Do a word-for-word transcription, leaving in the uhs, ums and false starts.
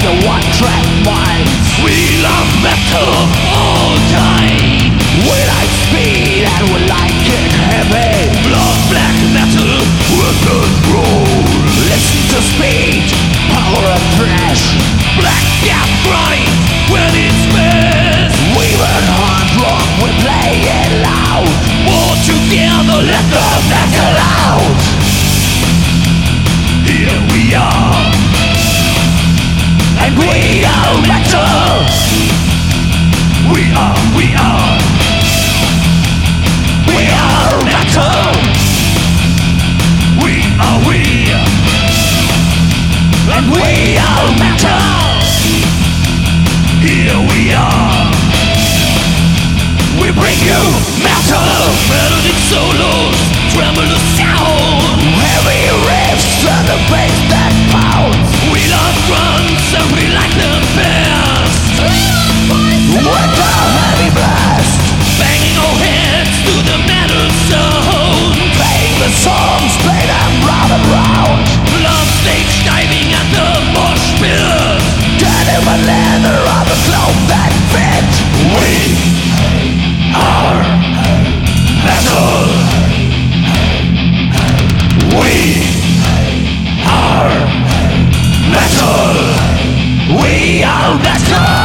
the one-track minds. We love metal all time. We like speed and we like it heavy. Love black metal with a roll. Listen to speed, power and thrash. Black death grind when it's best. We burn hard rock, we play it loud. All together, let the Metal out. Here we are, And we are metal. we are, we are, We are metal. we are, we, And we are metal. here we are. We bring you metal. Melodic solos, tremulous sound. Heavy riffs and the bass that pounds. We love grunts and we like them best. With a heavy blast. Banging our heads to the metal zone. Playing the songs, play them round and round. Love stage diving at the mosh pit. Denim and leather are the clothes that fit. We are metal. We are metal. We are metal.